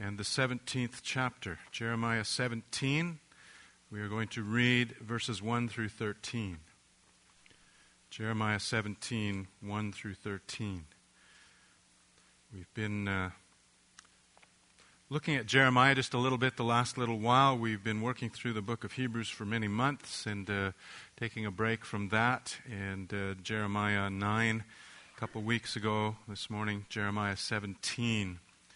and the 17th chapter, Jeremiah 17. We are going to read verses 1 through 13. Jeremiah 17, 1 through 13. We've been looking at Jeremiah just a little bit the last little while. We've been working through the book of Hebrews for many months and taking a break from that. And Jeremiah 9, a couple weeks ago, this morning, Jeremiah 17.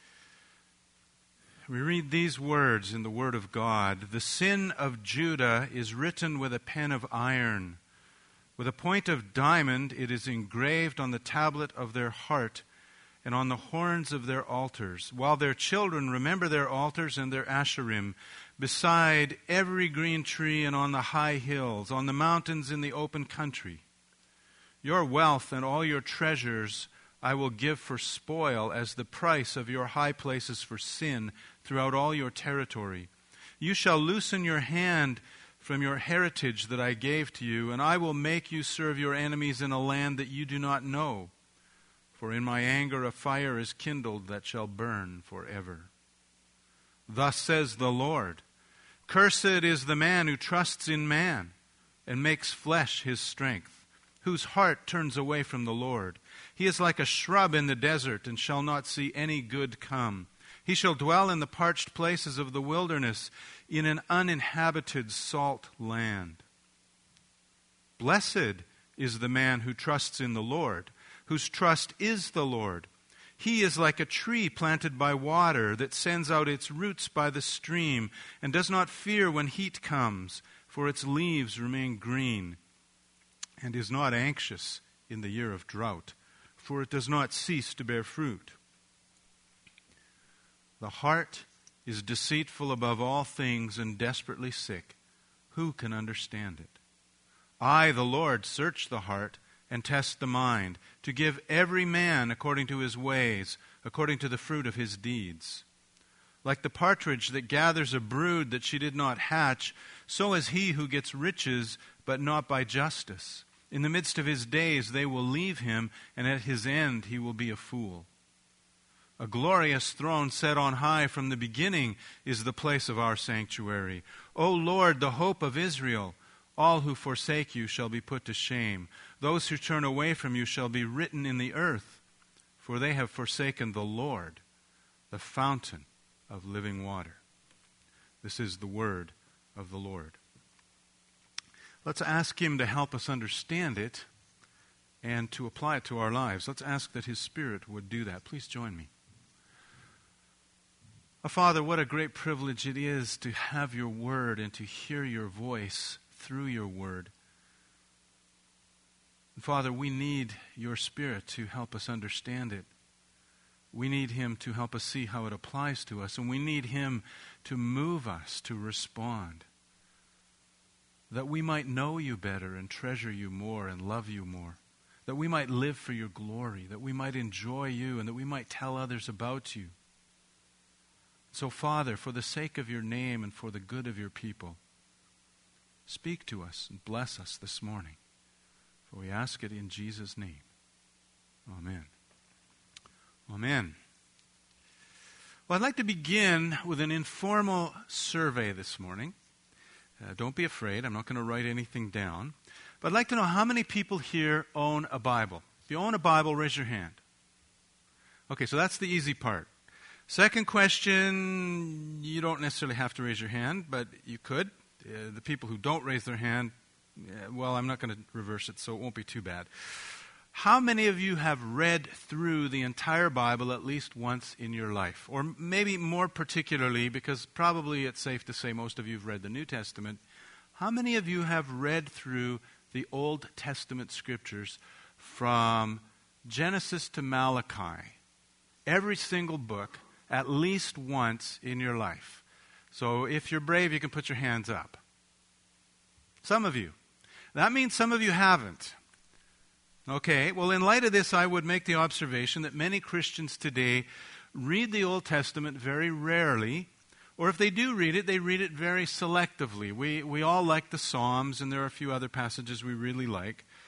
We read these words in the Word of God. The sin of Judah is written with a pen of iron. With a point of diamond it is engraved on the tablet of their heart and on the horns of their altars, while their children remember their altars and their Asherim, beside every green tree and on the high hills, on the mountains in the open country. Your wealth and all your treasures I will give for spoil as the price of your high places for sin throughout all your territory. You shall loosen your hand from your heritage that I gave to you, and I will make you serve your enemies in a land that you do not know. For in my anger a fire is kindled that shall burn forever. Thus says the Lord, Cursed is the man who trusts in man and makes flesh his strength, whose heart turns away from the Lord. He is like a shrub in the desert and shall not see any good come. He shall dwell in the parched places of the wilderness, in an uninhabited salt land. Blessed is the man who trusts in the Lord, whose trust is the Lord. He is like a tree planted by water that sends out its roots by the stream and does not fear when heat comes, for its leaves remain green, and is not anxious in the year of drought, for it does not cease to bear fruit. The heart is deceitful above all things and desperately sick. Who can understand it? I, the Lord, search the heart and test the mind, to give every man according to his ways, according to the fruit of his deeds. Like the partridge that gathers a brood that she did not hatch, so is he who gets riches, but not by justice. In the midst of his days they will leave him, and at his end he will be a fool. A glorious throne set on high from the beginning is the place of our sanctuary. O Lord, the hope of Israel, all who forsake you shall be put to shame. Those who turn away from you shall be written in the earth, for they have forsaken the Lord, the fountain of living water. This is the word of the Lord. Let's ask Him to help us understand it and to apply it to our lives. Let's ask that His Spirit would do that. Please join me. Father, what a great privilege it is to have your word and to hear your voice through your word. And Father, we need your Spirit to help us understand it. We need Him to help us see how it applies to us, and we need Him to move us to respond, that we might know you better and treasure you more and love you more, that we might live for your glory, that we might enjoy you, and that we might tell others about you. So, Father, for the sake of your name and for the good of your people, speak to us and bless us this morning. For we ask it in Jesus' name. Amen. Amen. Well, I'd like to begin with an informal survey this morning. Don't be afraid. I'm not going to write anything down. But I'd like to know how many people here own a Bible. If you own a Bible, raise your hand. Okay, so that's the easy part. Second question, you don't necessarily have to raise your hand, but you could. The people who don't raise their hand, well, I'm not going to reverse it, so it won't be too bad. How many of you have read through the entire Bible at least once in your life? Or maybe more particularly, because probably it's safe to say most of you have read the New Testament, how many of you have read through the Old Testament scriptures from Genesis to Malachi? Every single book, at least once in your life. So if you're brave, you can put your hands up. Some of you. That means some of you haven't. Okay, well, in light of this, I would make the observation that many Christians today read the Old Testament very rarely, or if they do read it, they read it very selectively. We all like the Psalms, and there are a few other passages we really like.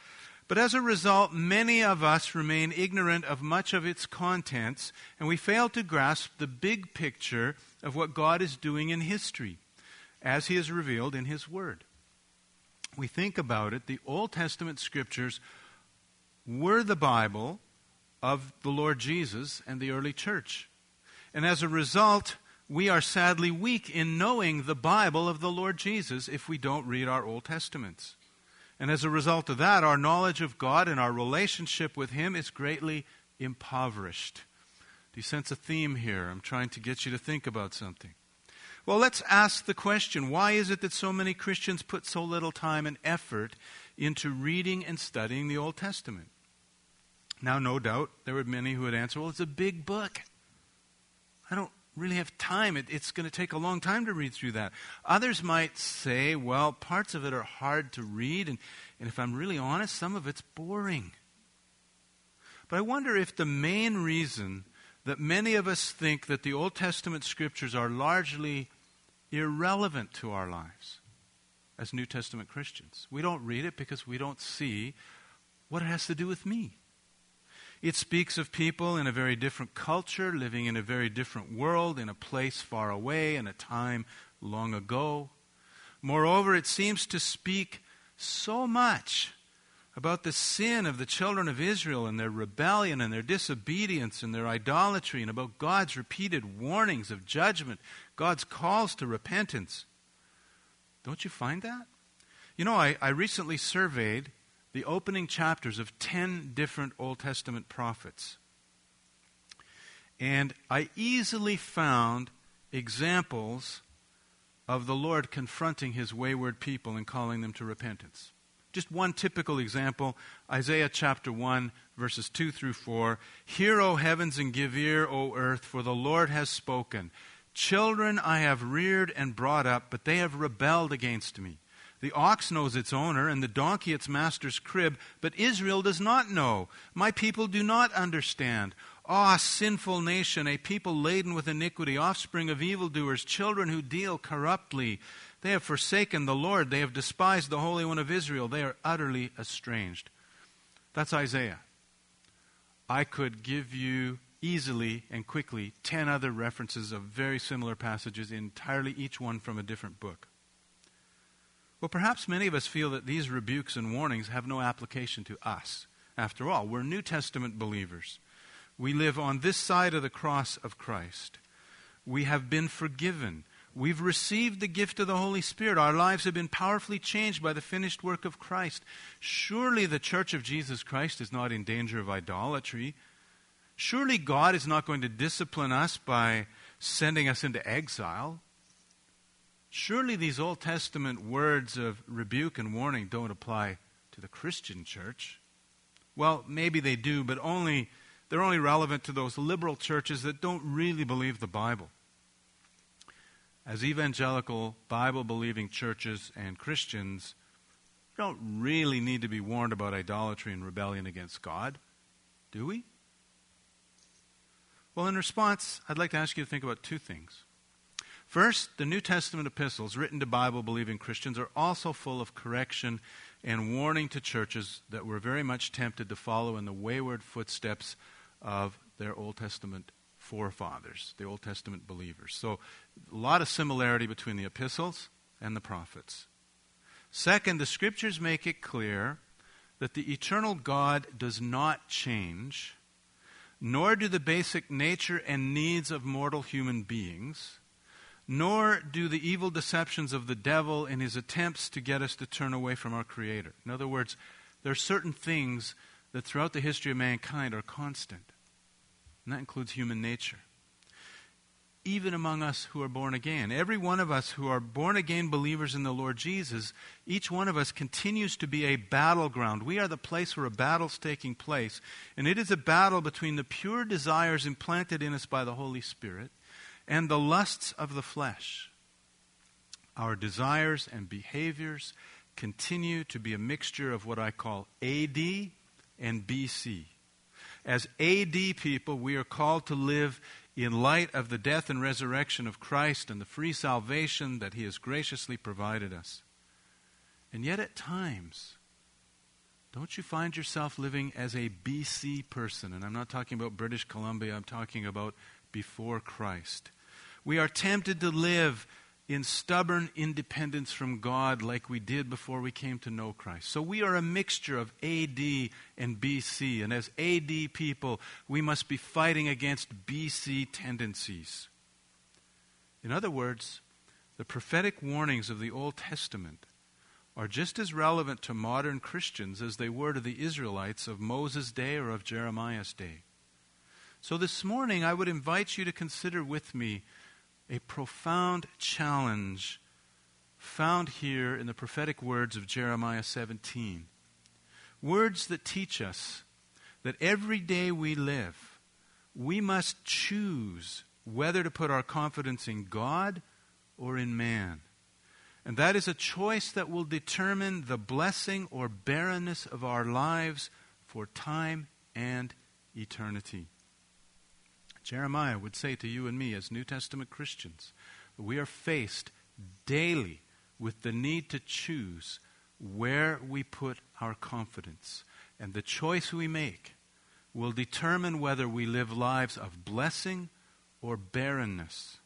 But as a result, many of us remain ignorant of much of its contents, and we fail to grasp the big picture of what God is doing in history, as He is revealed in His Word. We think about it, the Old Testament Scriptures were the Bible of the Lord Jesus and the early church. And as a result, we are sadly weak in knowing the Bible of the Lord Jesus if we don't read our Old Testaments. And as a result of that, our knowledge of God and our relationship with Him is greatly impoverished. Do you sense a theme here? I'm trying to get you to think about something. Well, let's ask the question, why is it that so many Christians put so little time and effort into reading and studying the Old Testament? Now, no doubt, there were many who would answer, well, it's a big book. I don't really have time. It's going to take a long time to read through that. Others might say, well, parts of it are hard to read, and if I'm really honest, some of it's boring. But I wonder if the main reason that many of us think that the Old Testament Scriptures are largely irrelevant to our lives as New Testament Christians. We don't read it because we don't see what it has to do with me. It speaks of people in a very different culture, living in a very different world, in a place far away, in a time long ago. Moreover, it seems to speak so much about the sin of the children of Israel and their rebellion and their disobedience and their idolatry, and about God's repeated warnings of judgment, God's calls to repentance. Don't you find that? You know, I recently surveyed the opening chapters of 10 different Old Testament prophets. And I easily found examples of the Lord confronting His wayward people and calling them to repentance. Just one typical example, Isaiah chapter 1, verses 2 through 4. Hear, O heavens, and give ear, O earth, for the Lord has spoken. Children I have reared and brought up, but they have rebelled against me. The ox knows its owner, and the donkey its master's crib, but Israel does not know. My people do not understand. Ah, sinful nation, a people laden with iniquity, offspring of evildoers, children who deal corruptly. They have forsaken the Lord. They have despised the Holy One of Israel. They are utterly estranged. That's Isaiah. I could give you easily and quickly 10 other references of very similar passages, entirely each one from a different book. Well, perhaps many of us feel that these rebukes and warnings have no application to us. After all, we're New Testament believers. We live on this side of the cross of Christ. We have been forgiven. We've received the gift of the Holy Spirit. Our lives have been powerfully changed by the finished work of Christ. Surely the Church of Jesus Christ is not in danger of idolatry. Surely God is not going to discipline us by sending us into exile. Surely these Old Testament words of rebuke and warning don't apply to the Christian church. Well, maybe they do, but they're only relevant to those liberal churches that don't really believe the Bible. As evangelical, Bible-believing churches and Christians, we don't really need to be warned about idolatry and rebellion against God, do we? Well, in response, I'd like to ask you to think about two things. First, the New Testament epistles written to Bible-believing Christians are also full of correction and warning to churches that were very much tempted to follow in the wayward footsteps of their Old Testament forefathers, the Old Testament believers. So, a lot of similarity between the epistles and the prophets. Second, the Scriptures make it clear that the eternal God does not change, nor do the basic nature and needs of mortal human beings, nor do the evil deceptions of the devil in his attempts to get us to turn away from our Creator. In other words, there are certain things that throughout the history of mankind are constant, and that includes human nature. Even among us who are born again, every one of us who are born again believers in the Lord Jesus, each one of us continues to be a battleground. We are the place where a battle's taking place, and it is a battle between the pure desires implanted in us by the Holy Spirit and the lusts of the flesh. Our desires and behaviors continue to be a mixture of what I call AD and BC. As AD people, we are called to live in light of the death and resurrection of Christ and the free salvation that He has graciously provided us. And yet at times, Don't you find yourself living as a BC person? And I'm not talking about British Columbia, I'm talking about before Christ. We are tempted to live in stubborn independence from God like we did before we came to know Christ. So we are a mixture of AD and BC. And as AD people, we must be fighting against BC tendencies. In other words, the prophetic warnings of the Old Testament are just as relevant to modern Christians as they were to the Israelites of Moses' day or of Jeremiah's day. So this morning, I would invite you to consider with me a profound challenge found here in the prophetic words of Jeremiah 17. Words that teach us that every day we live, we must choose whether to put our confidence in God or in man. And that is a choice that will determine the blessing or barrenness of our lives for time and eternity. Jeremiah would say to you and me as New Testament Christians that we are faced daily with the need to choose where we put our confidence. And the choice we make will determine whether we live lives of blessing or barrenness,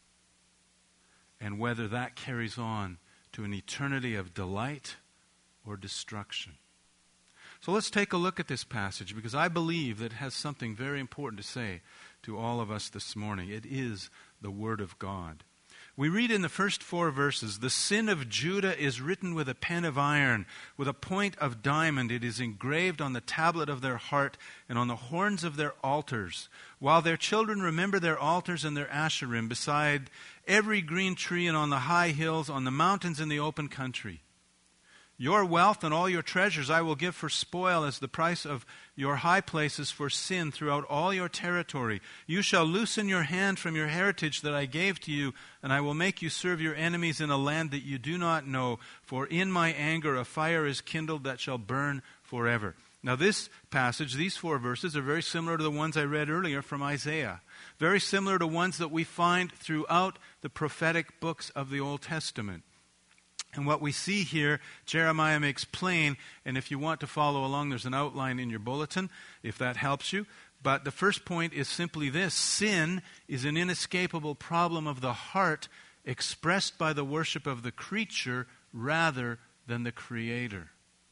and whether that carries on to an eternity of delight or destruction. So let's take a look at this passage, because I believe that it has something very important to say to all of us this morning. It is the Word of God. We read in the first 4 verses, "The sin of Judah is written with a pen of iron, with a point of diamond. It is engraved on the tablet of their heart and on the horns of their altars, while their children remember their altars and their Asherim, beside every green tree and on the high hills, on the mountains in the open country. Your wealth and all your treasures I will give for spoil as the price of your high places for sin throughout all your territory. You shall loosen your hand from your heritage that I gave to you, and I will make you serve your enemies in a land that you do not know. For in my anger a fire is kindled that shall burn forever." Now this passage, these 4 verses, are very similar to the ones I read earlier from Isaiah. Very similar to ones that we find throughout the prophetic books of the Old Testament. And what we see here, Jeremiah makes plain, and if you want to follow along, there's an outline in your bulletin, if that helps you. But the first point is simply this: sin is an inescapable problem of the heart expressed by the worship of the creature rather than the Creator.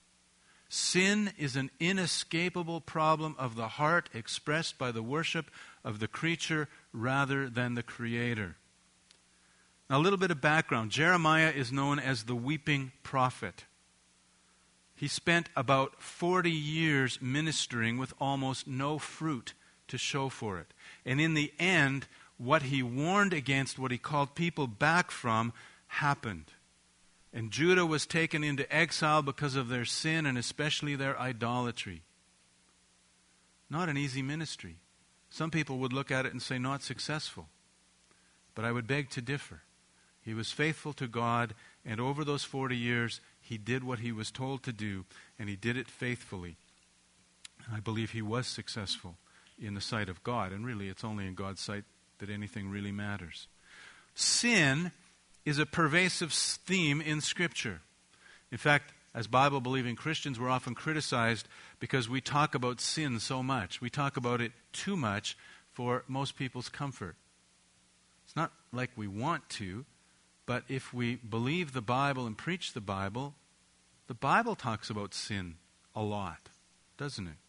Sin is an inescapable problem of the heart expressed by the worship of the creature rather than the Creator. Now, a little bit of background. Jeremiah is known as the weeping prophet. He spent about 40 years ministering with almost no fruit to show for it. And in the end, what he warned against, what he called people back from, happened. And Judah was taken into exile because of their sin and especially their idolatry. Not an easy ministry. Some people would look at it and say not successful. But I would beg to differ. He was faithful to God, and over those 40 years, he did what he was told to do, and he did it faithfully. And I believe he was successful in the sight of God, and really it's only in God's sight that anything really matters. Sin is a pervasive theme in Scripture. In fact, as Bible-believing Christians, we're often criticized because we talk about sin so much. We talk about it too much for most people's comfort. It's not like we want to, but if we believe the Bible and preach the Bible talks about sin a lot, doesn't it?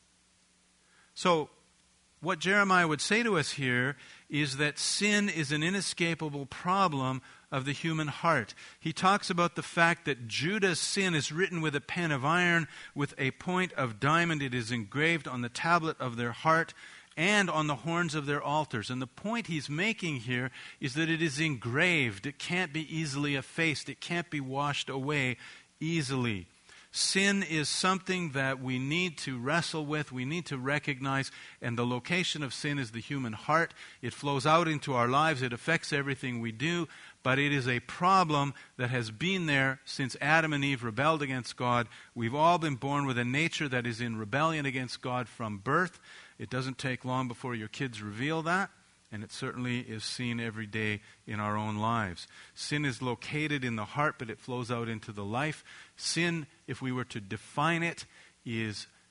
So, what Jeremiah would say to us here is that sin is an inescapable problem of the human heart. He talks about the fact that Judah's sin is written with a pen of iron, with a point of diamond. It is engraved on the tablet of their heart and on the horns of their altars. And the point he's making here is that it is engraved. It can't be easily effaced. It can't be washed away easily. Sin is something that we need to wrestle with, we need to recognize, and the location of sin is the human heart. It flows out into our lives, it affects everything we do, but it is a problem that has been there since Adam and Eve rebelled against God. We've all been born with a nature that is in rebellion against God from birth. It doesn't take long before your kids reveal that, and it certainly is seen every day in our own lives. Sin is located in the heart, but it flows out into the life. Sin, if we were to define it, is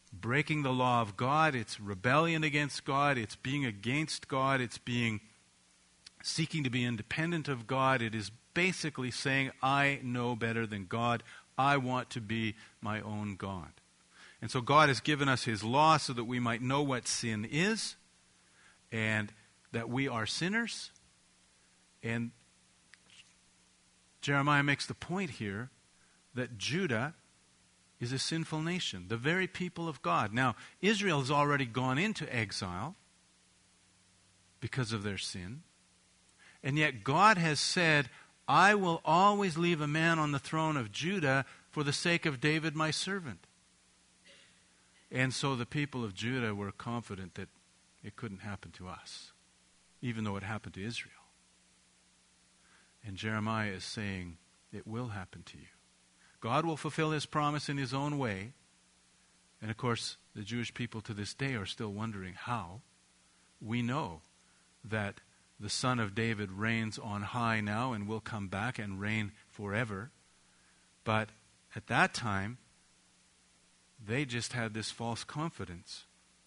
breaking the law of God. It's rebellion against God. It's being against God. It's being seeking to be independent of God. It is basically saying, I know better than God. I want to be my own God. And so God has given us his law so that we might know what sin is and that we are sinners. And Jeremiah makes the point here that Judah is a sinful nation, the very people of God. Now, Israel has already gone into exile because of their sin. And yet God has said, I will always leave a man on the throne of Judah for the sake of David my servant. And so the people of Judah were confident that it couldn't happen to us, even though it happened to Israel. And Jeremiah is saying, it will happen to you. God will fulfill his promise in his own way. And of course, the Jewish people to this day are still wondering how. We know that the Son of David reigns on high now and will come back and reign forever. But at that time, they just had this false confidence.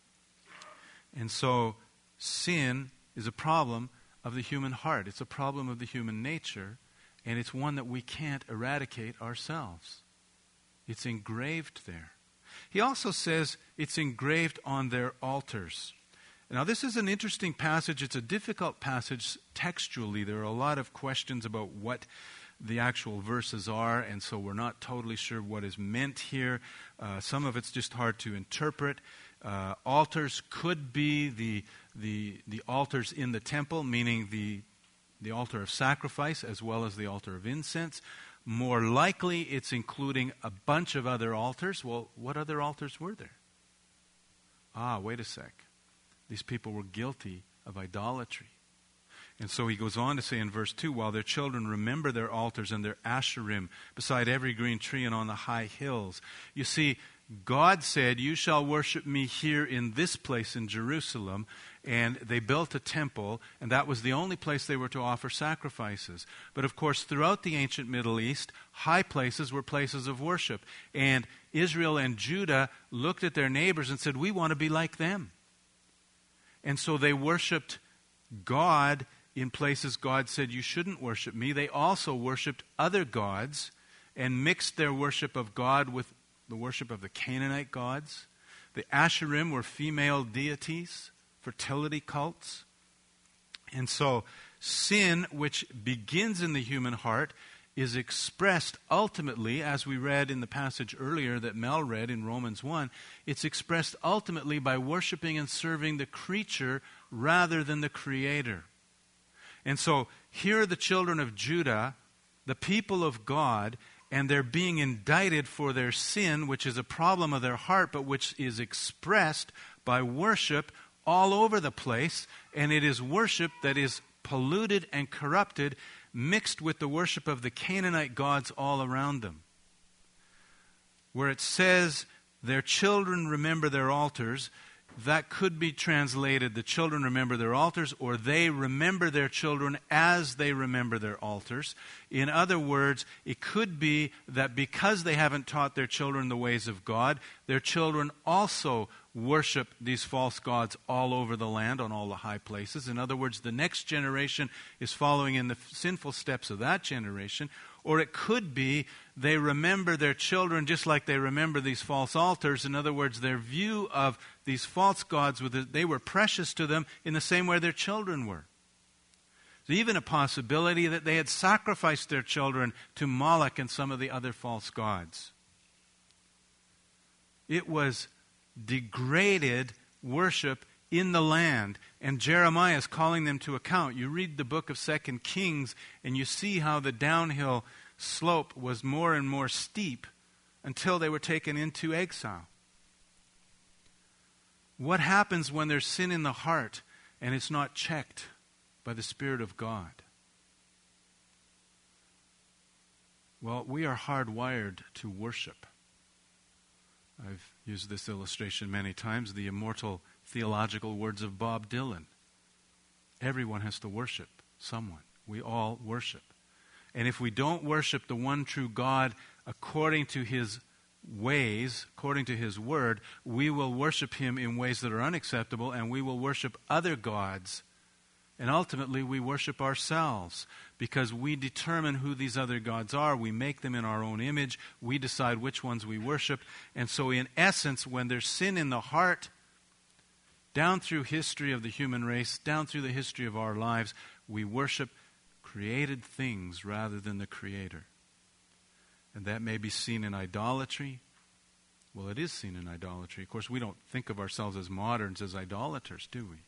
And so sin is a problem of the human heart. It's a problem of the human nature, and it's one that we can't eradicate ourselves. It's engraved there. He also says it's engraved on their altars. Now, this is an interesting passage. It's a difficult passage textually. There are a lot of questions about what the actual verses are, and so we're not totally sure what is meant here. Some of it's just hard to interpret. Altars could be the altars in the temple, meaning the altar of sacrifice as well as the altar of incense. More likely, it's including a bunch of other altars. Well, what other altars were there? Wait a sec. These people were guilty of idolatry. And so he goes on to say in verse 2, while their children remember their altars and their asherim beside every green tree and on the high hills. You see, God said, you shall worship me here in this place in Jerusalem. And they built a temple, and that was the only place they were to offer sacrifices. But of course, throughout the ancient Middle East, high places were places of worship. And Israel and Judah looked at their neighbors and said, we want to be like them. And so they worshiped God in places God said, you shouldn't worship me. They also worshiped other gods and mixed their worship of God with the worship of the Canaanite gods. The Asherim were female deities, fertility cults. And so sin, which begins in the human heart, is expressed ultimately, as we read in the passage earlier that Mel read in Romans 1, it's expressed ultimately by worshiping and serving the creature rather than the Creator. And so here are the children of Judah, the people of God, and they're being indicted for their sin, which is a problem of their heart, but which is expressed by worship all over the place. And it is worship that is polluted and corrupted, mixed with the worship of the Canaanite gods all around them. Where it says, their children remember their altars, that could be translated, the children remember their altars, or they remember their children as they remember their altars. In other words, it could be that because they haven't taught their children the ways of God, their children also worship these false gods all over the land on all the high places. In other words, the next generation is following in the sinful steps of that generation. Or it could be they remember their children just like they remember these false altars. In other words, their view of these false gods, they were precious to them in the same way their children were. There's even a possibility that they had sacrificed their children to Moloch and some of the other false gods. It was degraded worship in the land, and Jeremiah is calling them to account. You read the book of 2 Kings, and you see how the downhill slope was more and more steep until they were taken into exile. What happens when there's sin in the heart and it's not checked by the Spirit of God? Well, we are hardwired to worship. I've used this illustration many times, the immortal theological words of Bob Dylan. Everyone has to worship someone. We all worship. And if we don't worship the one true God according to His ways, according to his word, we will worship him in ways that are unacceptable, and we will worship other gods. And ultimately, we worship ourselves because we determine who these other gods are. We make them in our own image. We decide which ones we worship. And so, in essence, when there's sin in the heart, down through history of the human race, down through the history of our lives, we worship created things rather than the Creator. And that may be seen in idolatry. Well, it is seen in idolatry. Of course, we don't think of ourselves as moderns, as idolaters, do we?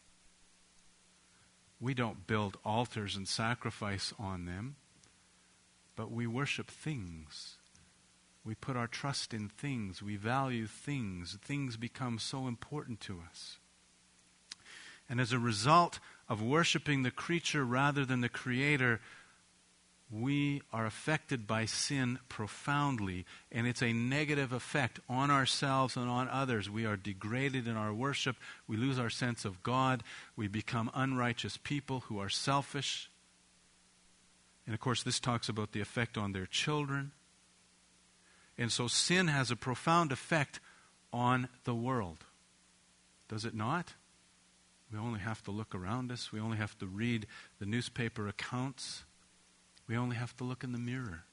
We don't build altars and sacrifice on them, but we worship things. We put our trust in things. We value things. Things become so important to us. And as a result of worshiping the creature rather than the Creator, we are affected by sin profoundly, and it's a negative effect on ourselves and on others. We are degraded in our worship. We lose our sense of God. We become unrighteous people who are selfish. And of course, this talks about the effect on their children. And so sin has a profound effect on the world. Does it not? We only have to look around us. We only have to read the newspaper accounts. We only have to look in the mirror.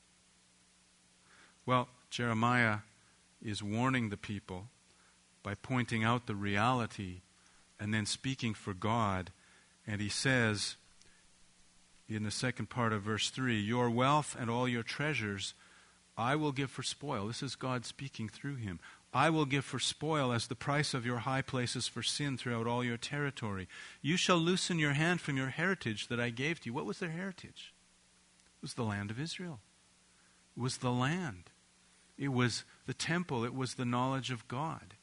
Well, Jeremiah is warning the people by pointing out the reality and then speaking for God. And he says in the second part of verse 3, "Your wealth and all your treasures I will give for spoil." This is God speaking through him. "I will give for spoil as the price of your high places for sin throughout all your territory. You shall loosen your hand from your heritage that I gave to you." What was their heritage? It was the land of Israel. It was the land. It was the temple. It was the knowledge of God.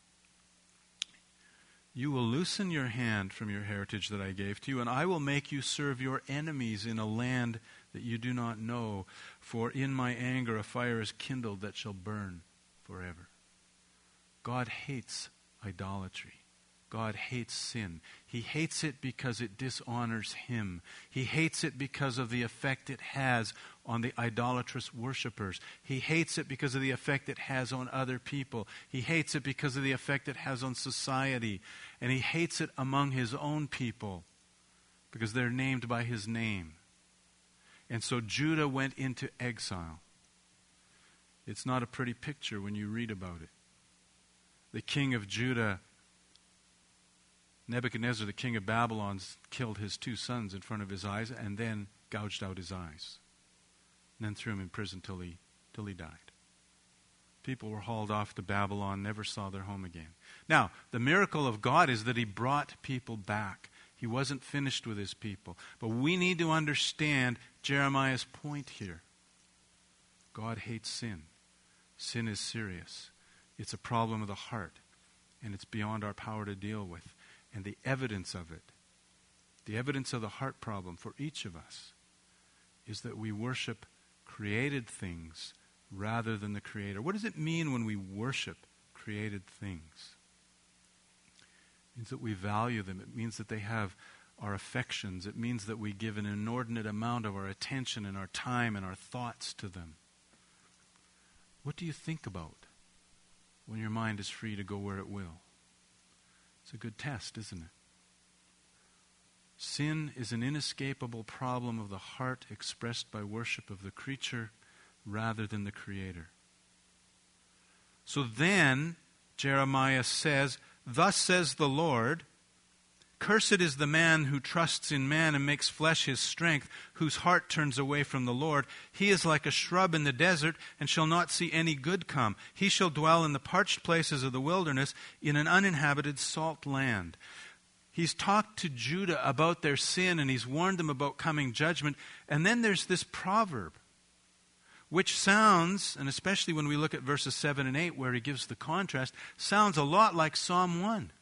"You will loosen your hand from your heritage that I gave to you, and I will make you serve your enemies in a land that you do not know. For in my anger a fire is kindled that shall burn forever." God hates idolatry. God hates sin. He hates it because it dishonors him. He hates it because of the effect it has on the idolatrous worshipers. He hates it because of the effect it has on other people. He hates it because of the effect it has on society. And he hates it among his own people because they're named by his name. And so Judah went into exile. It's not a pretty picture when you read about it. The king of Judah, Nebuchadnezzar, the king of Babylon, killed his 2 sons in front of his eyes and then gouged out his eyes. And then threw him in prison till he died. People were hauled off to Babylon, never saw their home again. Now, the miracle of God is that he brought people back. He wasn't finished with his people. But we need to understand Jeremiah's point here. God hates sin. Sin is serious. It's a problem of the heart, and it's beyond our power to deal with. And the evidence of it, the evidence of the heart problem for each of us, is that we worship created things rather than the Creator. What does it mean when we worship created things? It means that we value them. It means that they have our affections. It means that we give an inordinate amount of our attention and our time and our thoughts to them. What do you think about when your mind is free to go where it will? It's a good test, isn't it? Sin is an inescapable problem of the heart expressed by worship of the creature rather than the Creator. So then, Jeremiah says, "Thus says the Lord, cursed is the man who trusts in man and makes flesh his strength, whose heart turns away from the Lord. He is like a shrub in the desert and shall not see any good come. He shall dwell in the parched places of the wilderness, in an uninhabited salt land." He's talked to Judah about their sin and he's warned them about coming judgment. And then there's this proverb, which sounds, and especially when we look at verses 7 and 8 where he gives the contrast, sounds a lot like Psalm 1.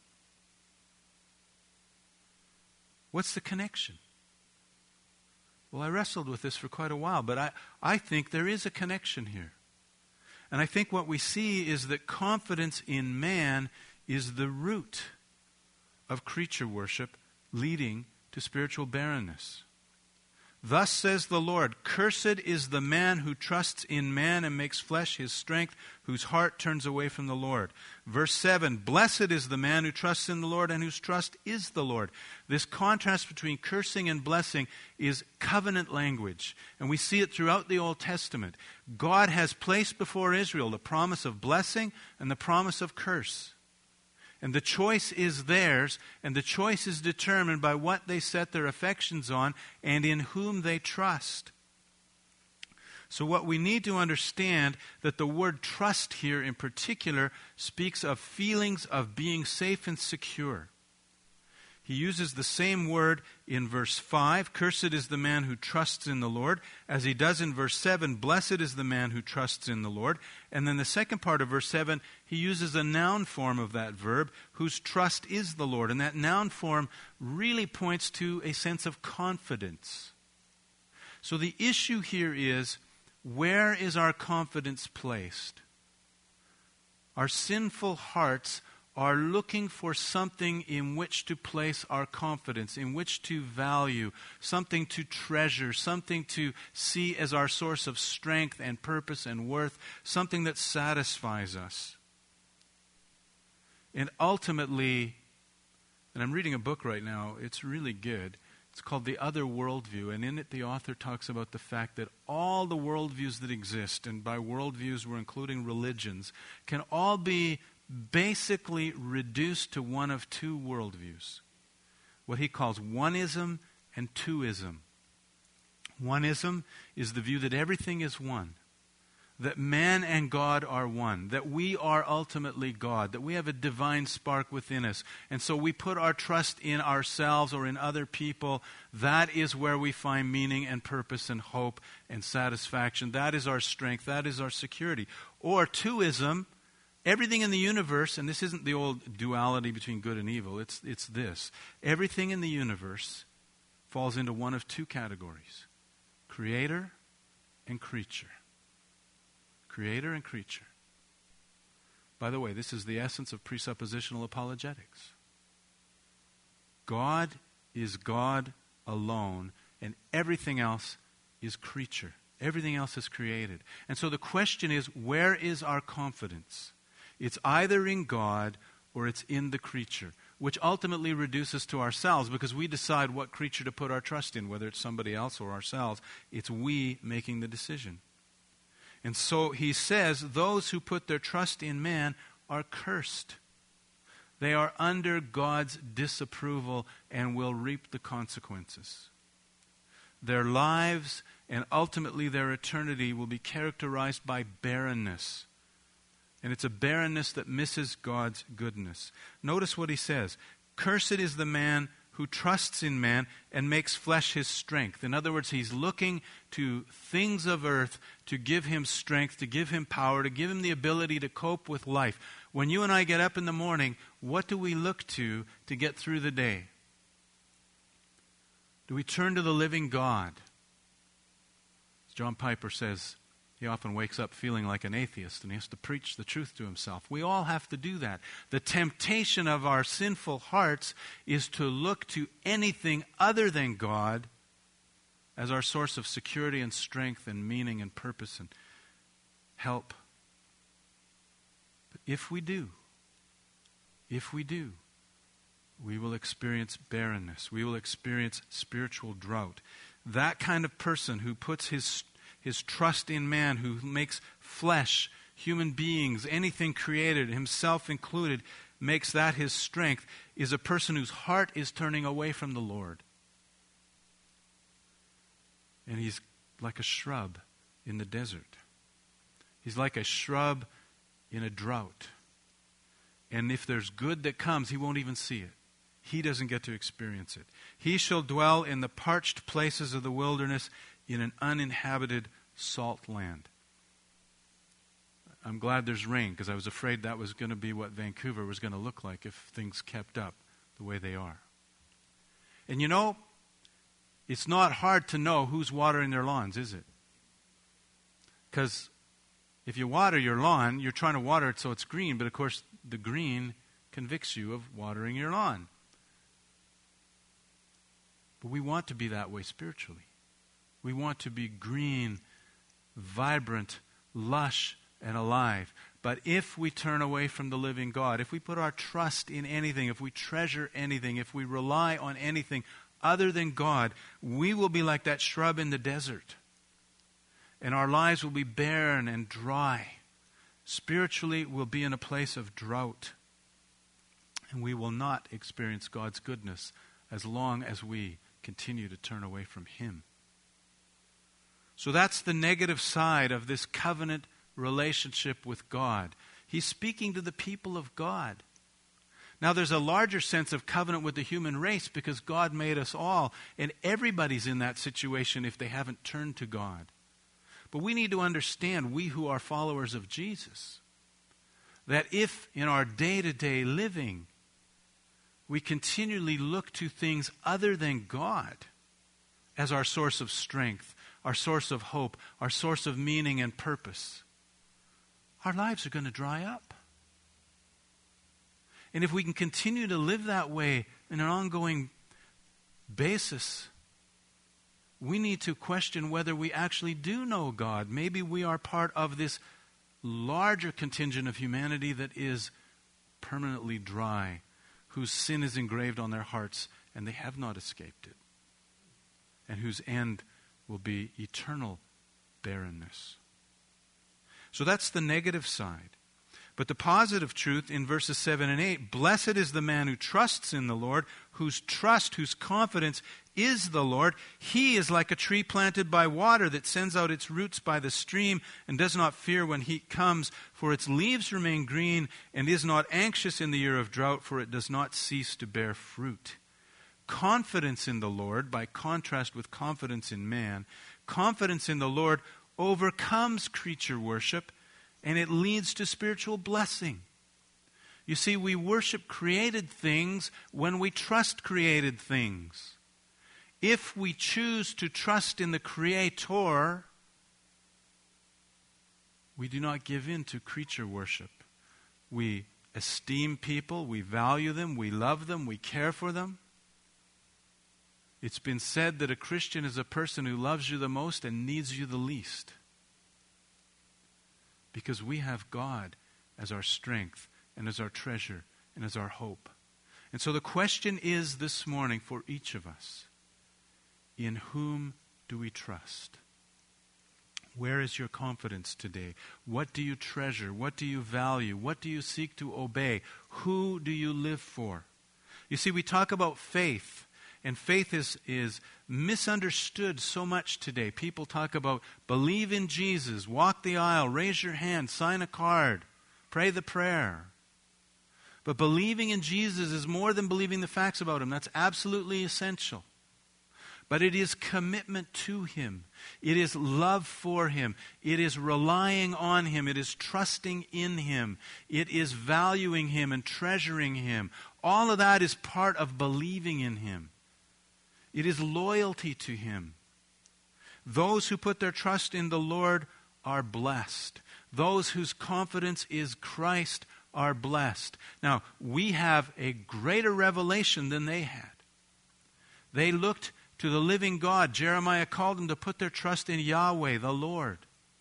What's the connection? Well, I wrestled with this for quite a while, but I think there is a connection here. And I think what we see is that confidence in man is the root of creature worship leading to spiritual barrenness. Thus says the Lord, cursed is the man who trusts in man and makes flesh his strength, whose heart turns away from the Lord. Verse 7, blessed is the man who trusts in the Lord and whose trust is the Lord. This contrast between cursing and blessing is covenant language, and we see it throughout the Old Testament. God has placed before Israel the promise of blessing and the promise of curse. And the choice is theirs, and the choice is determined by what they set their affections on and in whom they trust. So what we need to understand, that the word trust here in particular speaks of feelings of being safe and secure. He uses the same word in verse 5, cursed is the man who trusts in the Lord, as he does in verse 7, blessed is the man who trusts in the Lord. And then the second part of verse 7, he uses a noun form of that verb, whose trust is the Lord. And that noun form really points to a sense of confidence. So the issue here is, where is our confidence placed? Our sinful hearts are looking for something in which to place our confidence, in which to value, something to treasure, something to see as our source of strength and purpose and worth, something that satisfies us. And ultimately, and I'm reading a book right now, it's really good. It's called The Other Worldview, and in it the author talks about the fact that all the worldviews that exist, and by worldviews we're including religions, can all be basically reduced to one of two worldviews. What he calls oneism and twoism. Oneism is the view that everything is one. That man and God are one. That we are ultimately God. That we have a divine spark within us. And so we put our trust in ourselves or in other people. That is where we find meaning and purpose and hope and satisfaction. That is our strength. That is our security. Or twoism, everything in the universe, and this isn't the old duality between good and evil, it's this. Everything in the universe falls into one of two categories. Creator and creature. Creator and creature. By the way, this is the essence of presuppositional apologetics. God is God alone, and everything else is creature. Everything else is created. And so the question is, where is our confidence? It's either in God or it's in the creature, which ultimately reduces to ourselves, because we decide what creature to put our trust in, whether it's somebody else or ourselves. It's we making the decision. And so he says, those who put their trust in man are cursed. They are under God's disapproval and will reap the consequences. Their lives and ultimately their eternity will be characterized by barrenness. And it's a barrenness that misses God's goodness. Notice what he says. Cursed is the man who trusts in man and makes flesh his strength. In other words, he's looking to things of earth to give him strength, to give him power, to give him the ability to cope with life. When you and I get up in the morning, what do we look to get through the day? Do we turn to the living God? As John Piper says, he often wakes up feeling like an atheist and he has to preach the truth to himself. We all have to do that. The temptation of our sinful hearts is to look to anything other than God as our source of security and strength and meaning and purpose and help. But if we do, we will experience barrenness. We will experience spiritual drought. That kind of person who puts his trust in man, who makes flesh, human beings, anything created, himself included, makes that his strength, is a person whose heart is turning away from the Lord. And he's like a shrub in the desert. He's like a shrub in a drought. And if there's good that comes, he won't even see it. He doesn't get to experience it. He shall dwell in the parched places of the wilderness, in an uninhabited salt land. I'm glad there's rain, because I was afraid that was going to be what Vancouver was going to look like if things kept up the way they are. And you know, it's not hard to know who's watering their lawns, is it? Because if you water your lawn, you're trying to water it so it's green, but of course the green convicts you of watering your lawn. But we want to be that way spiritually. We want to be green, vibrant, lush, and alive. But if we turn away from the living God, if we put our trust in anything, if we treasure anything, if we rely on anything other than God, we will be like that shrub in the desert. And our lives will be barren and dry. Spiritually, we'll be in a place of drought. And we will not experience God's goodness as long as we continue to turn away from Him. So that's the negative side of this covenant relationship with God. He's speaking to the people of God. Now there's a larger sense of covenant with the human race because God made us all, and everybody's in that situation if they haven't turned to God. But we need to understand, we who are followers of Jesus, that if in our day-to-day living we continually look to things other than God as our source of strength, our source of hope, our source of meaning and purpose, our lives are going to dry up. And if we can continue to live that way in an ongoing basis, we need to question whether we actually do know God. Maybe we are part of this larger contingent of humanity that is permanently dry, whose sin is engraved on their hearts and they have not escaped it, and whose end will be eternal barrenness. So that's the negative side. But the positive truth in verses 7 and 8, blessed is the man who trusts in the Lord, whose trust, whose confidence is the Lord. He is like a tree planted by water that sends out its roots by the stream and does not fear when heat comes, for its leaves remain green, and is not anxious in the year of drought, for it does not cease to bear fruit. Confidence in the Lord, by contrast with confidence in man, confidence in the Lord overcomes creature worship, and it leads to spiritual blessing. You see, we worship created things when we trust created things. If we choose to trust in the Creator, we do not give in to creature worship. We esteem people, we value them, we love them, we care for them. It's been said that a Christian is a person who loves you the most and needs you the least. Because we have God as our strength and as our treasure and as our hope. And so the question is this morning for each of us, in whom do we trust? Where is your confidence today? What do you treasure? What do you value? What do you seek to obey? Who do you live for? You see, we talk about faith. And faith is misunderstood so much today. People talk about believe in Jesus, walk the aisle, raise your hand, sign a card, pray the prayer. But believing in Jesus is more than believing the facts about Him. That's absolutely essential. But it is commitment to Him. It is love for Him. It is relying on Him. It is trusting in Him. It is valuing Him and treasuring Him. All of that is part of believing in Him. It is loyalty to Him. Those who put their trust in the Lord are blessed. Those whose confidence is Christ are blessed. Now, we have a greater revelation than they had. They looked to the living God. Jeremiah called them to put their trust in Yahweh, the Lord.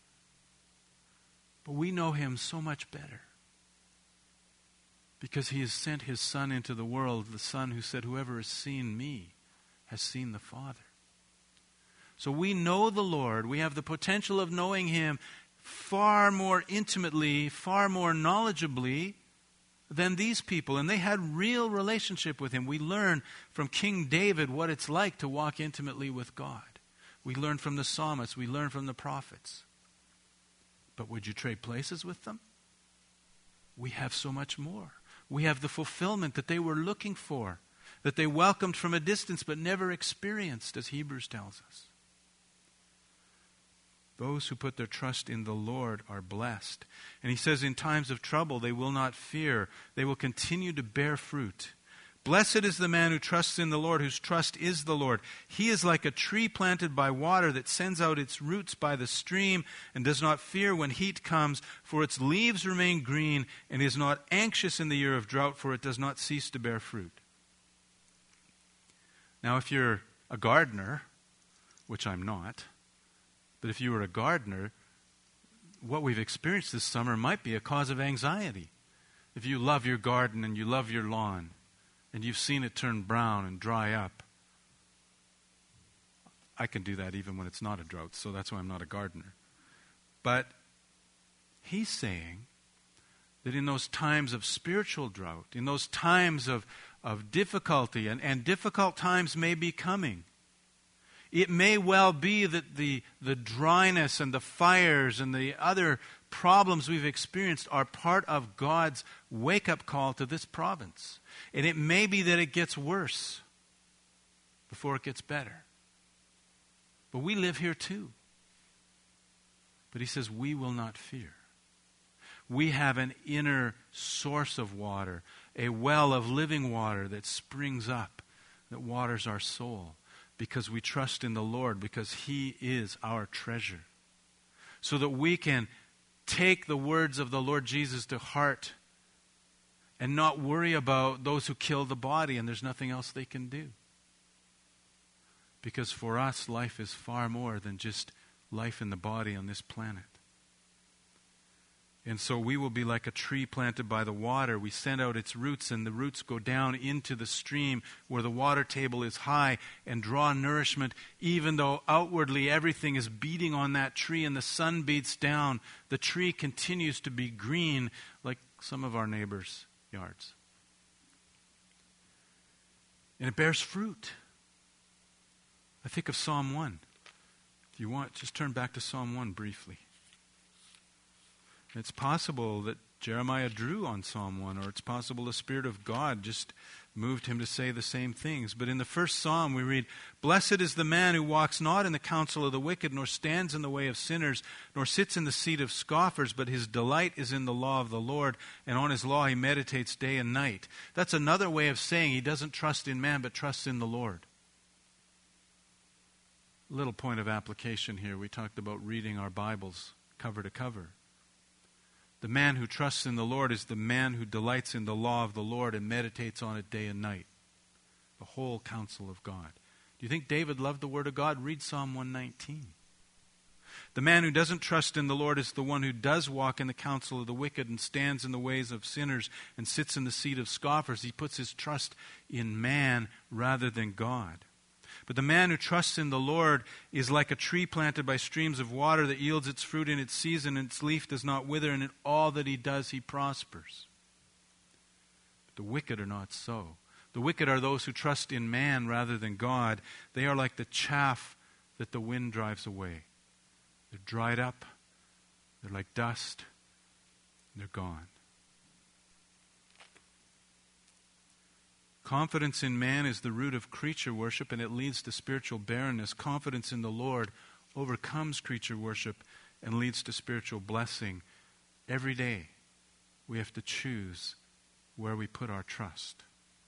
But we know Him so much better. Because He has sent His Son into the world, the Son who said, whoever has seen me has seen the Father. So we know the Lord. We have the potential of knowing Him far more intimately, far more knowledgeably than these people. And they had real relationship with Him. We learn from King David what it's like to walk intimately with God. We learn from the psalmists. We learn from the prophets. But would you trade places with them? We have so much more. We have the fulfillment that they were looking for, that they welcomed from a distance but never experienced, as Hebrews tells us. Those who put their trust in the Lord are blessed. And He says in times of trouble they will not fear. They will continue to bear fruit. Blessed is the man who trusts in the Lord, whose trust is the Lord. He is like a tree planted by water that sends out its roots by the stream and does not fear when heat comes, for its leaves remain green, and is not anxious in the year of drought, for it does not cease to bear fruit. Now, if you're a gardener, which I'm not. But if you were a gardener, what we've experienced this summer might be a cause of anxiety. If you love your garden and you love your lawn, and you've seen it turn brown and dry up, I can do that even when it's not a drought, so that's why I'm not a gardener. But he's saying that in those times of spiritual drought, in those times of difficulty, and difficult times may be coming, it may well be that the dryness and the fires and the other problems we've experienced are part of God's wake-up call to this province. And it may be that it gets worse before it gets better. But we live here too. But he says, we will not fear. We have an inner source of water, a well of living water that springs up, that waters our soul, because we trust in the Lord, because he is our treasure. So that we can take the words of the Lord Jesus to heart and not worry about those who kill the body and there's nothing else they can do. Because for us, life is far more than just life in the body on this planet. And so we will be like a tree planted by the water. We send out its roots, and the roots go down into the stream where the water table is high and draw nourishment. Even though outwardly everything is beating on that tree and the sun beats down, the tree continues to be green like some of our neighbors' yards. And it bears fruit. I think of Psalm 1. If you want, just turn back to Psalm 1 briefly. It's possible that Jeremiah drew on Psalm 1, or it's possible the Spirit of God just moved him to say the same things. But in the first psalm we read, "Blessed is the man who walks not in the counsel of the wicked, nor stands in the way of sinners, nor sits in the seat of scoffers, but his delight is in the law of the Lord, and on his law he meditates day and night." That's another way of saying he doesn't trust in man, but trusts in the Lord. Little point of application here. We talked about reading our Bibles cover to cover. The man who trusts in the Lord is the man who delights in the law of the Lord and meditates on it day and night. The whole counsel of God. Do you think David loved the Word of God? Read Psalm 119. The man who doesn't trust in the Lord is the one who does walk in the counsel of the wicked and stands in the ways of sinners and sits in the seat of scoffers. He puts his trust in man rather than God. But the man who trusts in the Lord is like a tree planted by streams of water that yields its fruit in its season, and its leaf does not wither, and in all that he does he prospers. But the wicked are not so. The wicked are those who trust in man rather than God. They are like the chaff that the wind drives away. They're dried up, they're like dust, and they're gone. Confidence in man is the root of creature worship, and it leads to spiritual barrenness. Confidence in the Lord overcomes creature worship and leads to spiritual blessing. Every day we have to choose where we put our trust.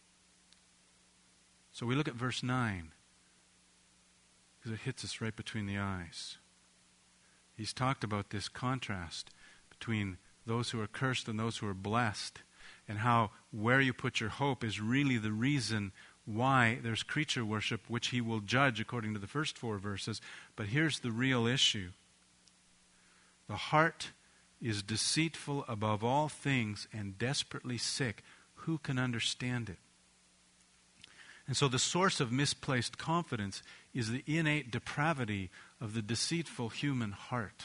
So we look at verse 9 because it hits us right between the eyes. He's talked about this contrast between those who are cursed and those who are blessed, and how where you put your hope is really the reason why there's creature worship, which he will judge according to the first 4 verses. But here's the real issue. The heart is deceitful above all things and desperately sick. Who can understand it? And so the source of misplaced confidence is the innate depravity of the deceitful human heart.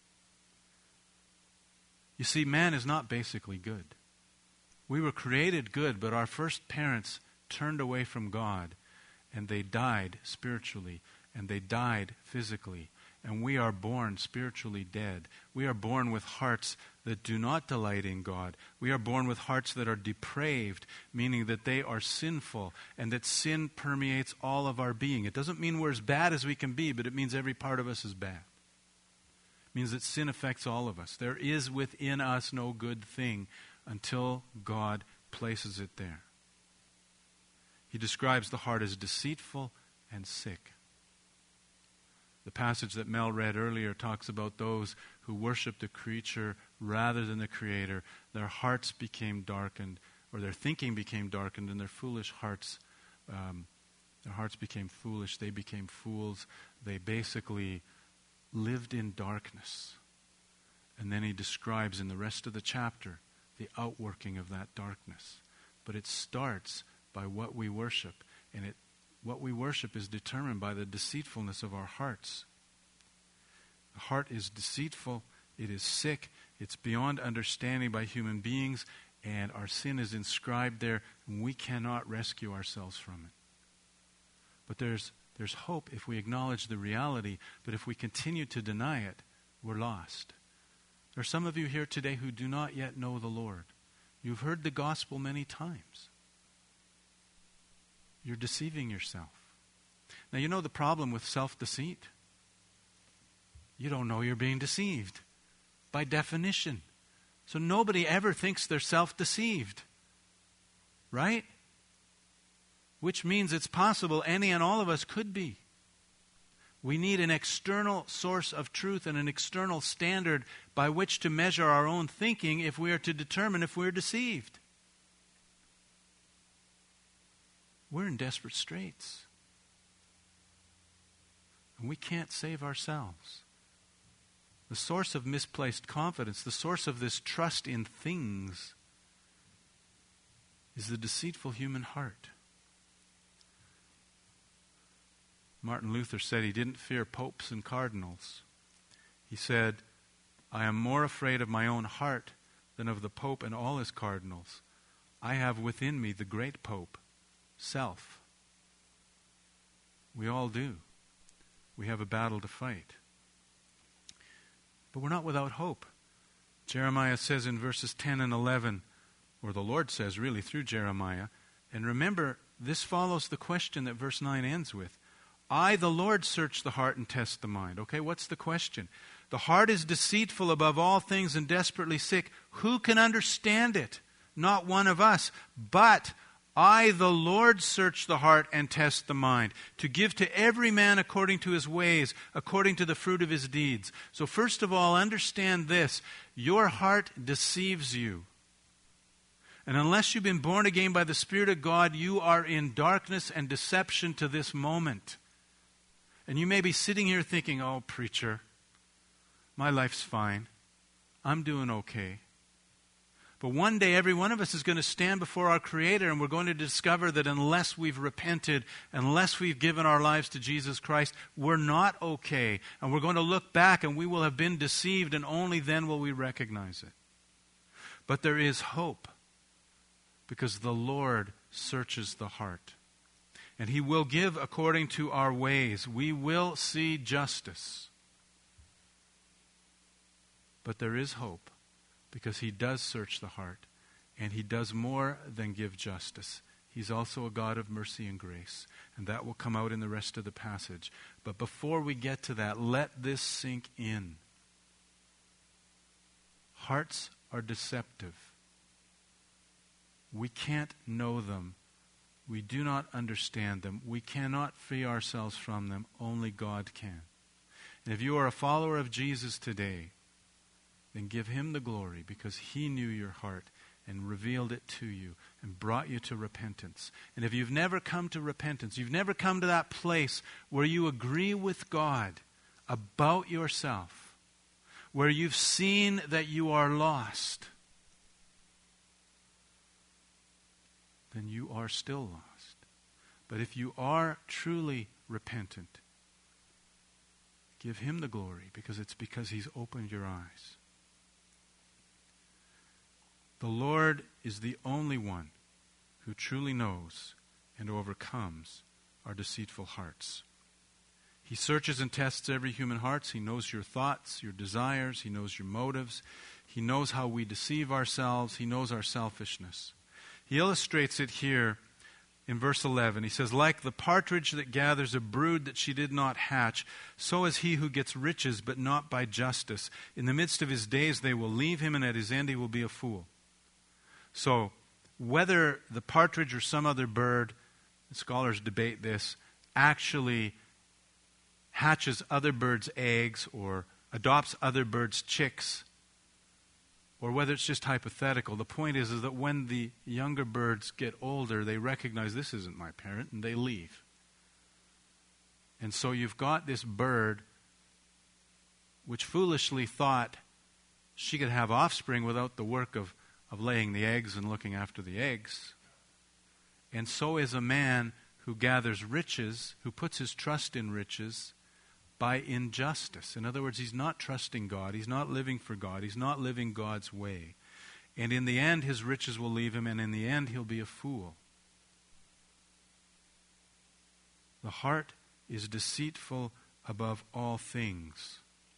You see, man is not basically good. We were created good, but our first parents turned away from God, and they died spiritually, and they died physically. And we are born spiritually dead. We are born with hearts that do not delight in God. We are born with hearts that are depraved, meaning that they are sinful, and that sin permeates all of our being. It doesn't mean we're as bad as we can be, but it means every part of us is bad. It means that sin affects all of us. There is within us no good thing until God places it there. He describes the heart as deceitful and sick. The passage that Mel read earlier talks about those who worship the creature rather than the Creator. Their hearts became darkened, or their thinking became darkened, and their foolish hearts Their hearts became foolish. They became fools. They basically lived in darkness. And then he describes in the rest of the chapter the outworking of that darkness. But it starts by what we worship. And what we worship is determined by the deceitfulness of our hearts. The heart is deceitful. It is sick. It's beyond understanding by human beings. And our sin is inscribed there. And we cannot rescue ourselves from it. But there's hope if we acknowledge the reality. But if we continue to deny it, we're lost. There are some of you here today who do not yet know the Lord. You've heard the gospel many times. You're deceiving yourself. Now, you know the problem with self-deceit? You don't know you're being deceived, by definition. So nobody ever thinks they're self-deceived. Right? Which means it's possible any and all of us could be. We need an external source of truth and an external standard by which to measure our own thinking if we are to determine if we're deceived. We're in desperate straits. And we can't save ourselves. The source of misplaced confidence, the source of this trust in things, is the deceitful human heart. Martin Luther said he didn't fear popes and cardinals. He said, I am more afraid of my own heart than of the Pope and all his cardinals. I have within me the great Pope, self. We all do. We have a battle to fight. But we're not without hope. Jeremiah says in verses 10 and 11, or the Lord says really through Jeremiah, and remember, this follows the question that verse 9 ends with. I, the Lord, search the heart and test the mind. Okay, what's the question? The heart is deceitful above all things and desperately sick. Who can understand it? Not one of us. But I, the Lord, search the heart and test the mind, to give to every man according to his ways, according to the fruit of his deeds. So first of all, understand this. Your heart deceives you. And unless you've been born again by the Spirit of God, you are in darkness and deception to this moment. And you may be sitting here thinking, oh, preacher, my life's fine. I'm doing okay. But one day every one of us is going to stand before our Creator and we're going to discover that unless we've repented, unless we've given our lives to Jesus Christ, we're not okay. And we're going to look back and we will have been deceived and only then will we recognize it. But there is hope because the Lord searches the heart. And He will give according to our ways. We will see justice. But there is hope because He does search the heart. And He does more than give justice. He's also a God of mercy and grace. And that will come out in the rest of the passage. But before we get to that, let this sink in. Hearts are deceptive. We can't know them. We do not understand them. We cannot free ourselves from them. Only God can. And if you are a follower of Jesus today, then give Him the glory because He knew your heart and revealed it to you and brought you to repentance. And if you've never come to repentance, you've never come to that place where you agree with God about yourself, where you've seen that you are lost, then you are still lost. But if you are truly repentant, give Him the glory because it's because He's opened your eyes. The Lord is the only one who truly knows and overcomes our deceitful hearts. He searches and tests every human heart. He knows your thoughts, your desires. He knows your motives. He knows how we deceive ourselves. He knows our selfishness. He illustrates it here in verse 11. He says, like the partridge that gathers a brood that she did not hatch, so is he who gets riches, but not by justice. In the midst of his days they will leave him, and at his end he will be a fool. So, whether the partridge or some other bird, scholars debate this, actually hatches other birds' eggs or adopts other birds' chicks, or whether it's just hypothetical, the point is that when the younger birds get older, they recognize this isn't my parent, and they leave. And so you've got this bird which foolishly thought she could have offspring without the work of laying the eggs and looking after the eggs. And so is a man who gathers riches, who puts his trust in riches by injustice. In other words, he's not trusting God. He's not living for God. He's not living God's way. And in the end, his riches will leave him, and in the end, he'll be a fool. The heart is deceitful above all things.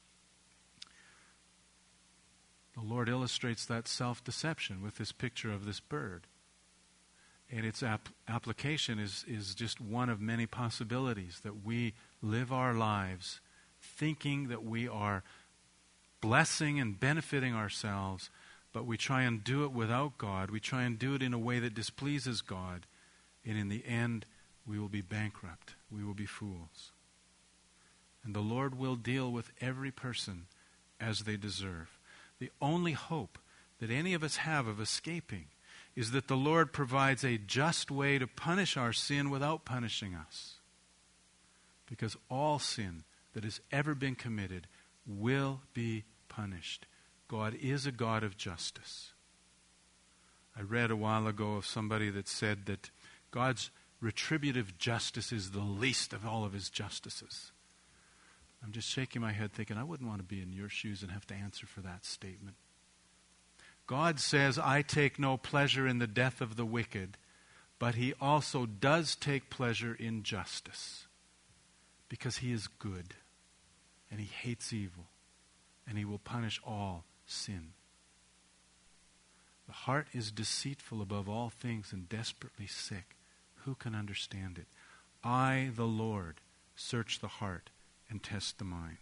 The Lord illustrates that self-deception with this picture of this bird. And its application is just one of many possibilities, that we live our lives thinking that we are blessing and benefiting ourselves, but we try and do it without God. We try and do it in a way that displeases God. And in the end, we will be bankrupt. We will be fools. And the Lord will deal with every person as they deserve. The only hope that any of us have of escaping is that the Lord provides a just way to punish our sin without punishing us. Because all sin that has ever been committed will be punished. God is a God of justice. I read a while ago of somebody that said that God's retributive justice is the least of all of his justices. I'm just shaking my head thinking, I wouldn't want to be in your shoes and have to answer for that statement. God says, I take no pleasure in the death of the wicked, but he also does take pleasure in justice, because he is good, and he hates evil, and he will punish all sin. The heart is deceitful above all things and desperately sick. Who can understand it? I, the Lord, search the heart and test the mind.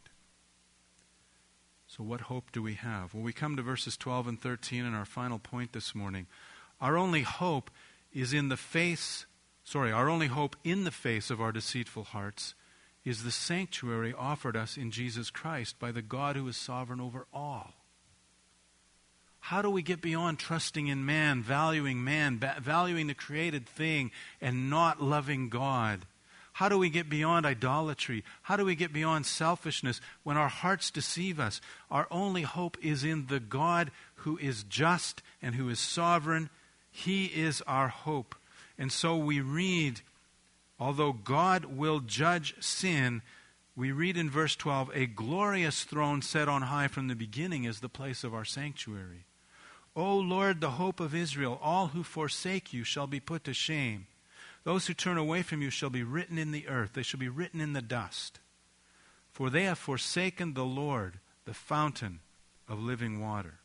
So what hope do we have? Well, we come to verses 12 and 13 in our final point this morning. Our only hope in the face of our deceitful hearts is the sanctuary offered us in Jesus Christ by the God who is sovereign over all. How do we get beyond trusting in man, valuing the created thing, and not loving God? How do we get beyond idolatry? How do we get beyond selfishness when our hearts deceive us? Our only hope is in the God who is just and who is sovereign. He is our hope. And so we read, although God will judge sin, we read in verse 12, a glorious throne set on high from the beginning is the place of our sanctuary. O Lord, the hope of Israel, all who forsake you shall be put to shame. Those who turn away from you shall be written in the earth. They shall be written in the dust. For they have forsaken the Lord, the fountain of living water.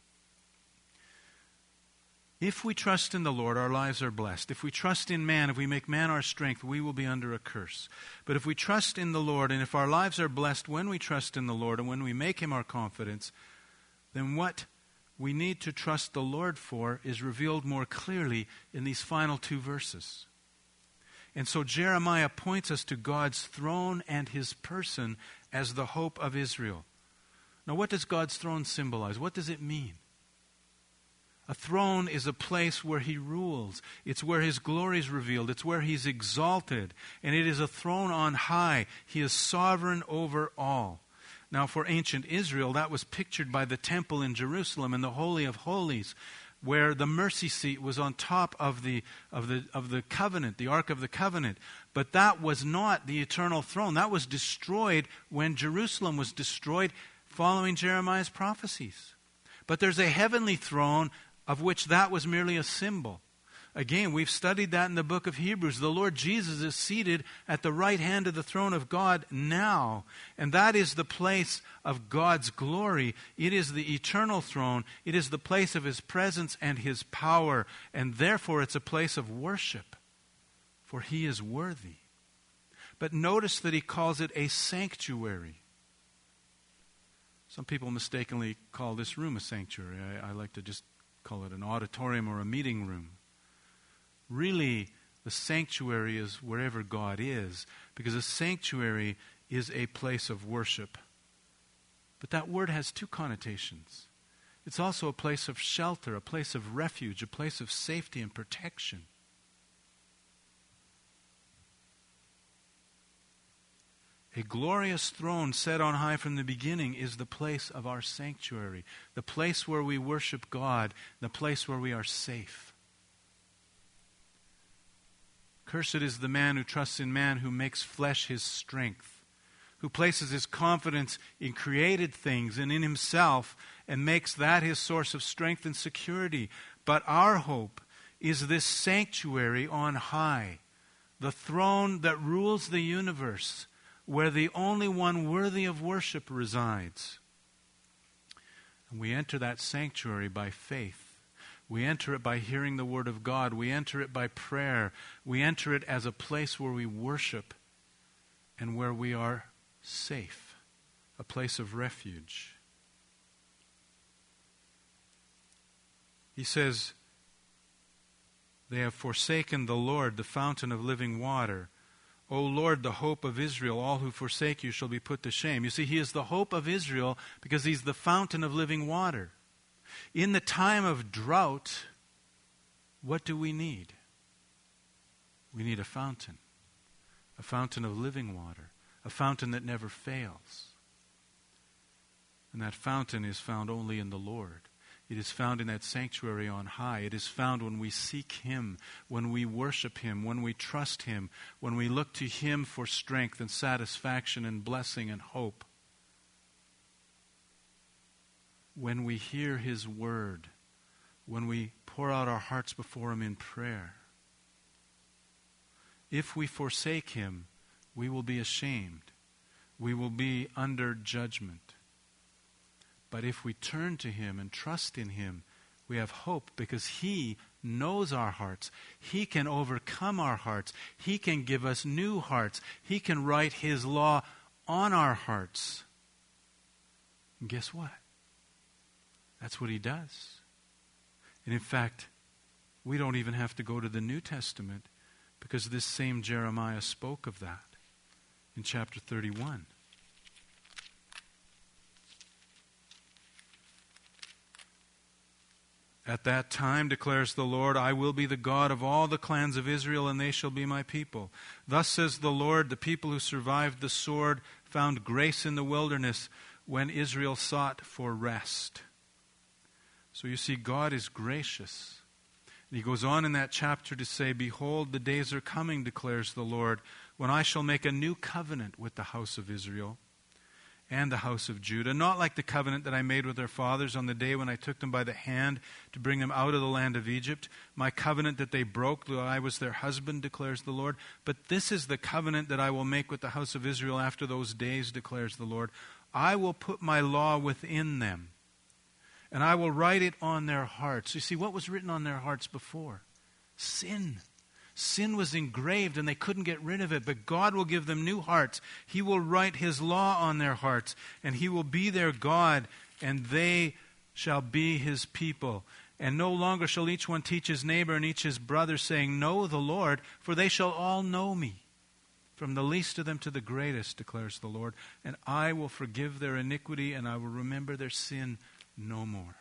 If we trust in the Lord, our lives are blessed. If we trust in man, if we make man our strength, we will be under a curse. But if we trust in the Lord, and if our lives are blessed when we trust in the Lord and when we make him our confidence, then what we need to trust the Lord for is revealed more clearly in these final two verses. And so Jeremiah points us to God's throne and his person as the hope of Israel. Now, what does God's throne symbolize? What does it mean? A throne is a place where he rules. It's where his glory is revealed. It's where he's exalted. And it is a throne on high. He is sovereign over all. Now, for ancient Israel, that was pictured by the temple in Jerusalem and the Holy of Holies, where the mercy seat was on top of the covenant, the Ark of the Covenant. But that was not the eternal throne. That was destroyed when Jerusalem was destroyed following Jeremiah's prophecies. But there's a heavenly throne of which that was merely a symbol. Again, we've studied that in the book of Hebrews. The Lord Jesus is seated at the right hand of the throne of God now. And that is the place of God's glory. It is the eternal throne. It is the place of his presence and his power. And therefore it's a place of worship. For he is worthy. But notice that he calls it a sanctuary. Some people mistakenly call this room a sanctuary. I like to just call it an auditorium or a meeting room. Really, the sanctuary is wherever God is, because a sanctuary is a place of worship. But that word has two connotations. It's also a place of shelter, a place of refuge, a place of safety and protection. A glorious throne set on high from the beginning is the place of our sanctuary, the place where we worship God, the place where we are safe. Cursed is the man who trusts in man, who makes flesh his strength, who places his confidence in created things and in himself and makes that his source of strength and security. But our hope is this sanctuary on high, the throne that rules the universe, where the only one worthy of worship resides. And we enter that sanctuary by faith. We enter it by hearing the Word of God. We enter it by prayer. We enter it as a place where we worship and where we are safe, a place of refuge. He says, they have forsaken the Lord, the fountain of living water. O Lord, the hope of Israel, all who forsake you shall be put to shame. You see, he is the hope of Israel because he's the fountain of living water. In the time of drought, what do we need? We need a fountain of living water, a fountain that never fails. And that fountain is found only in the Lord. It is found in that sanctuary on high. It is found when we seek Him, when we worship Him, when we trust Him, when we look to Him for strength and satisfaction and blessing and hope. When we hear His word, when we pour out our hearts before Him in prayer. If we forsake Him, we will be ashamed. We will be under judgment. But if we turn to Him and trust in Him, we have hope because He knows our hearts. He can overcome our hearts. He can give us new hearts. He can write His law on our hearts. And guess what? That's what He does. And in fact, we don't even have to go to the New Testament because this same Jeremiah spoke of that in chapter 31. At that time, declares the Lord, I will be the God of all the clans of Israel, and they shall be my people. Thus says the Lord, the people who survived the sword found grace in the wilderness when Israel sought for rest. So you see, God is gracious. And He goes on in that chapter to say, behold, the days are coming, declares the Lord, when I shall make a new covenant with the house of Israel and the house of Judah, not like the covenant that I made with their fathers on the day when I took them by the hand to bring them out of the land of Egypt, my covenant that they broke, though I was their husband, declares the Lord. But this is the covenant that I will make with the house of Israel after those days, declares the Lord. I will put my law within them, and I will write it on their hearts. You see, what was written on their hearts before? Sin. Sin was engraved and they couldn't get rid of it, but God will give them new hearts. He will write His law on their hearts, and He will be their God, and they shall be His people. And no longer shall each one teach his neighbor and each his brother, saying, know the Lord, for they shall all know me, from the least of them to the greatest, declares the Lord. And I will forgive their iniquity, and I will remember their sin no more.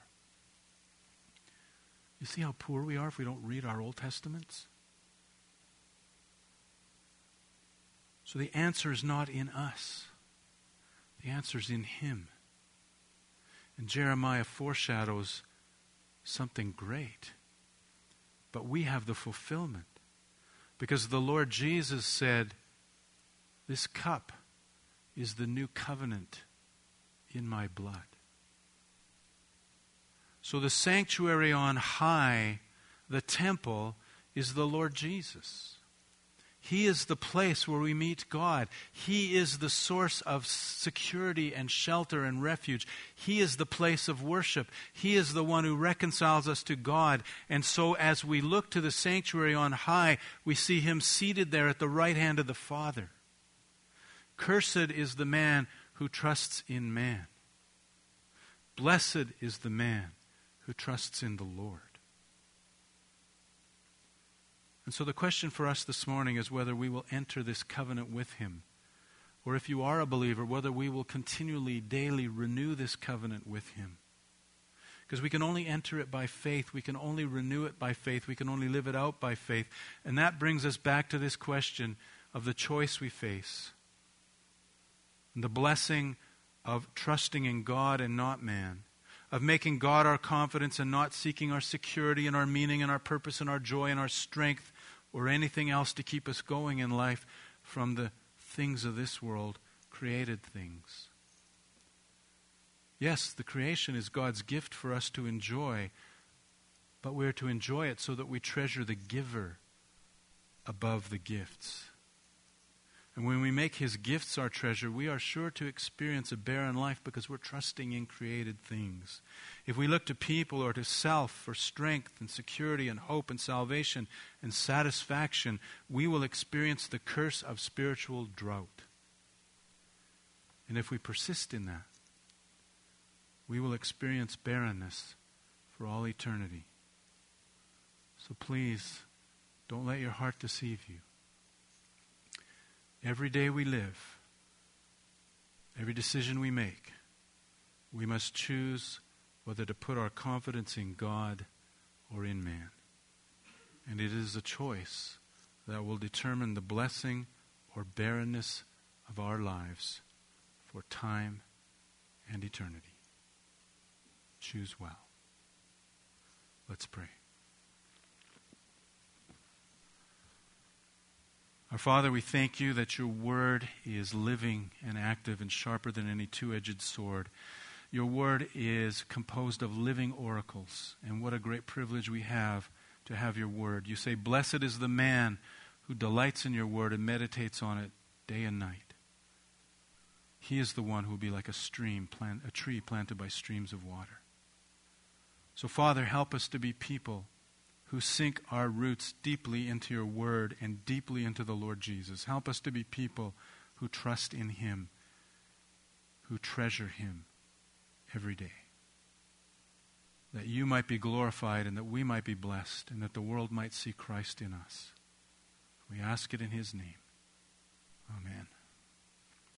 You see how poor we are if we don't read our Old Testaments? So the answer is not in us. The answer is in Him. And Jeremiah foreshadows something great. But we have the fulfillment. Because the Lord Jesus said, this cup is the new covenant in my blood. So the sanctuary on high, the temple, is the Lord Jesus. He is the place where we meet God. He is the source of security and shelter and refuge. He is the place of worship. He is the one who reconciles us to God. And so as we look to the sanctuary on high, we see Him seated there at the right hand of the Father. Cursed is the man who trusts in man. Blessed is the man who trusts in the Lord. And so the question for us this morning is whether we will enter this covenant with Him, or if you are a believer, whether we will continually, daily renew this covenant with Him. Because we can only enter it by faith. We can only renew it by faith. We can only live it out by faith. And that brings us back to this question of the choice we face. And the blessing of trusting in God and not man, of making God our confidence and not seeking our security and our meaning and our purpose and our joy and our strength or anything else to keep us going in life from the things of this world, created things. Yes, the creation is God's gift for us to enjoy, but we're to enjoy it so that we treasure the giver above the gifts. And when we make His gifts our treasure, we are sure to experience a barren life because we're trusting in created things. If we look to people or to self for strength and security and hope and salvation and satisfaction, we will experience the curse of spiritual drought. And if we persist in that, we will experience barrenness for all eternity. So please, don't let your heart deceive you. Every day we live, every decision we make, we must choose whether to put our confidence in God or in man. And it is a choice that will determine the blessing or barrenness of our lives for time and eternity. Choose well. Let's pray. Our Father, we thank you that your word is living and active and sharper than any two-edged sword. Your word is composed of living oracles, and what a great privilege we have to have your word. You say, blessed is the man who delights in your word and meditates on it day and night. He is the one who will be like a tree planted by streams of water. So, Father, help us to be people who sink our roots deeply into your word and deeply into the Lord Jesus. Help us to be people who trust in him, who treasure him every day. That you might be glorified and that we might be blessed and that the world might see Christ in us. We ask it in his name. Amen.